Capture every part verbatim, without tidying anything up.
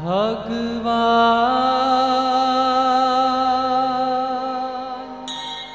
भगवान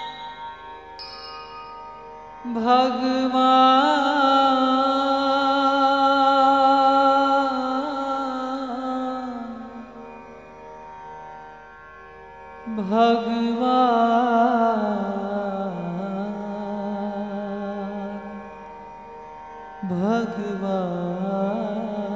भगवान भगवान भगवान।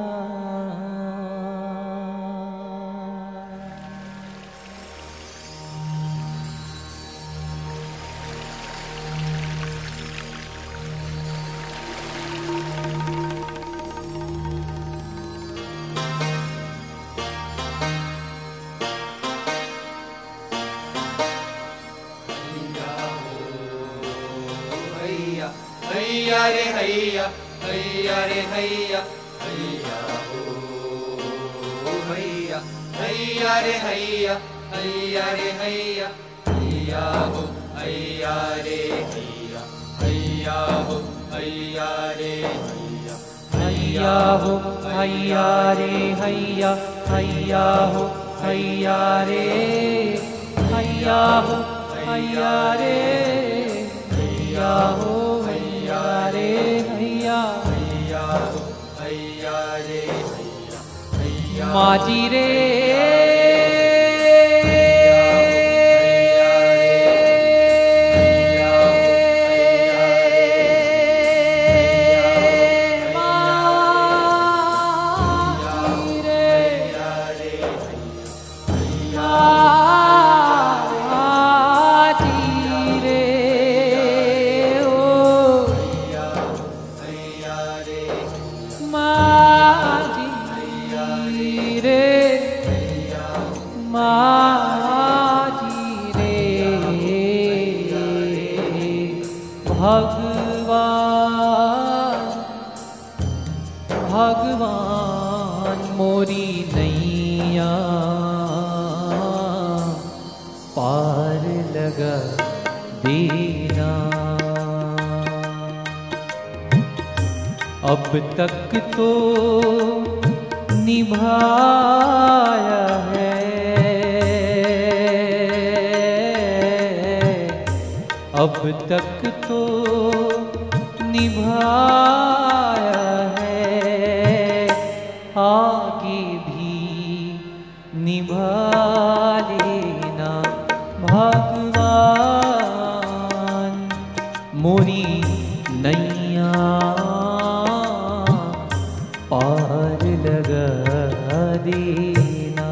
हैया रे हैया हैया रे हैया हैया हो हैया हैया रे हैया हैया रे हैया हैया हो हैया रे हैया हैया हो हैया रे हैया हैया हो हैया रे हैया हैया हो हैया रे हैया हो हैया रे हैया हो हैया रे हैया हैया हो हैया रे हैया हैया माजी रे भगवान भगवान मोरी नैया पार लगा देना। अब तक तो निभाया है, अब तक तो निभाया है, आगे भी निभा लेना। भगवान मोरी नैया पार लगा देना।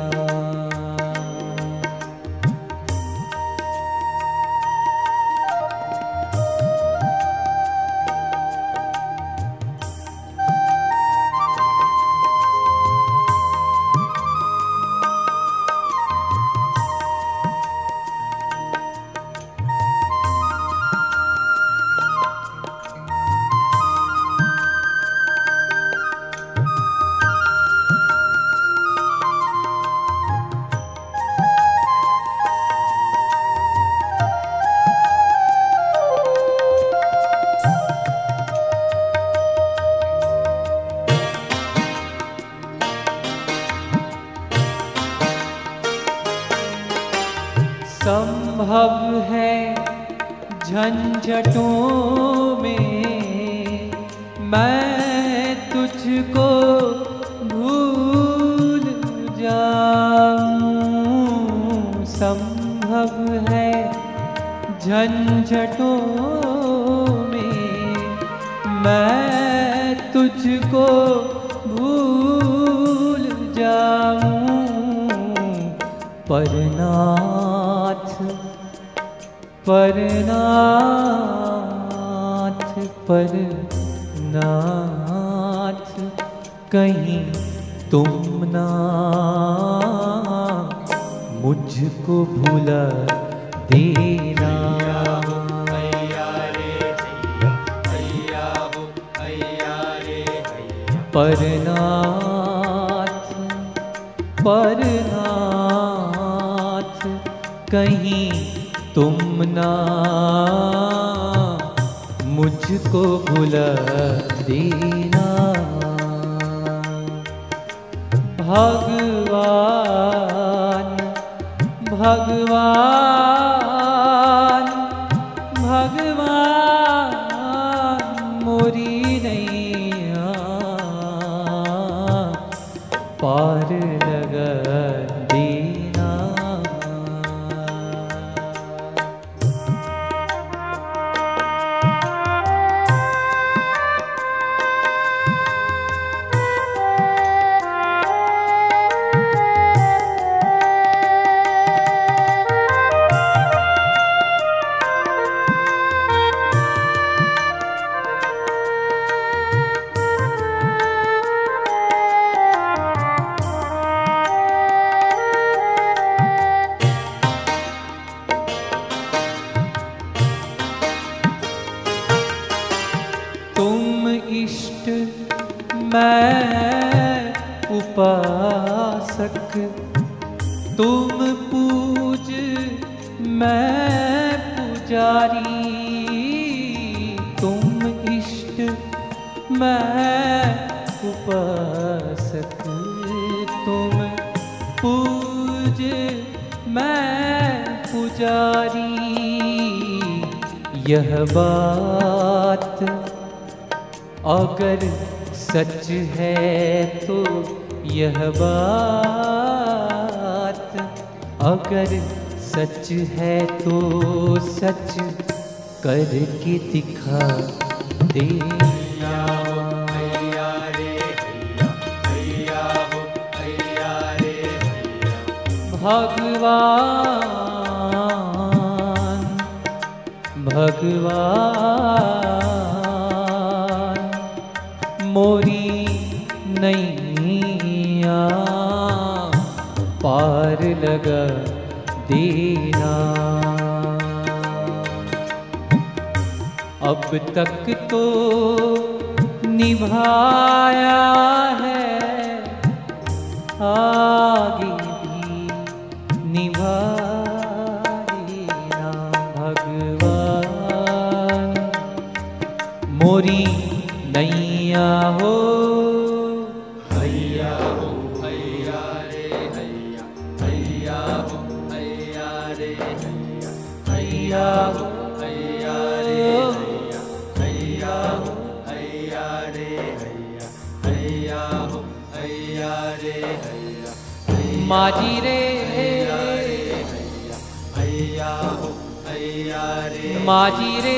संभव है झंझटों में मैं तुझको भूल जाऊं। संभव है झंझटों में मैं तुझको भूल जाऊं, पर नाथ परनाथ परनाथ कहीं तुम ना मुझको भुला देना। परनाथ परनाथ कहीं तुम ना मुझको भुला देना। भगवान भगवान भगवान मोरी नैया पार लगा देना। तुम इष्ट मैं उपासक, तुम पूज मैं पुजारी। तुम इष्ट मैं उपासक, तुम पूज मैं पुजारी। यह बात अगर सच है तो, यह बात अगर सच है तो सच करके दिखा देना। हैया रे हैया, हैया हो हैया रे हैया। भगवान भगवान मोरी नैया पार लगा देना। अब तक तो निभाया है, आगे भी निभा देना। भगवान मोरी नैया हो हैया हो हैया रे हैया, हैया हो हैया रे हैया, हैया हो हैया रे हैया, हैया हो हैया रे हैया, हैया हो हैया रे हैया। माझी रे हैया हो हैया रे माझी रे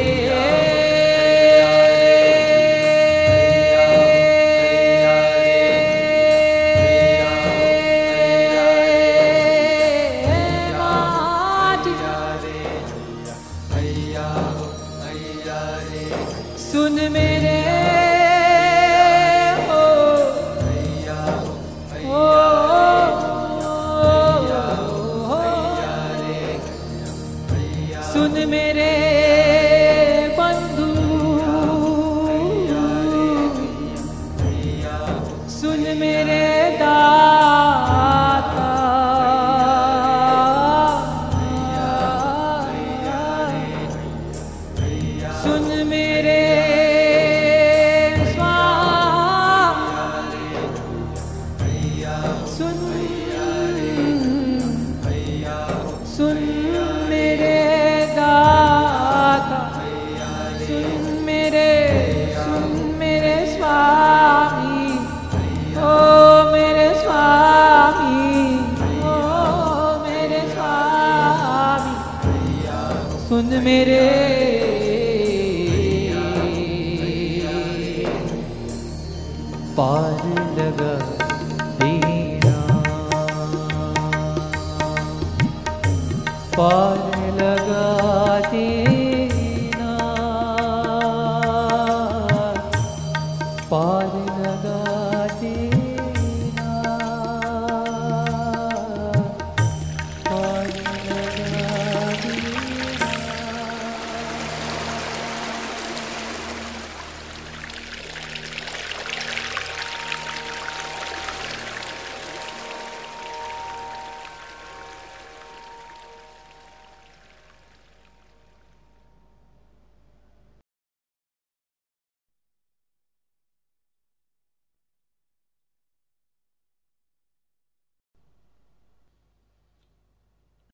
सुन मेरे हो हो सुन मेरे बंधु, सुन मेरे दाता, सुन मेरे स्वामी, सुन सुन मेरे दाता, सुन मेरे सुन मेरे स्वामी, ओ मेरे स्वामी, ओ मेरे स्वामी, सुन मेरे पार लगा देना। पार लगा देना, पार लगा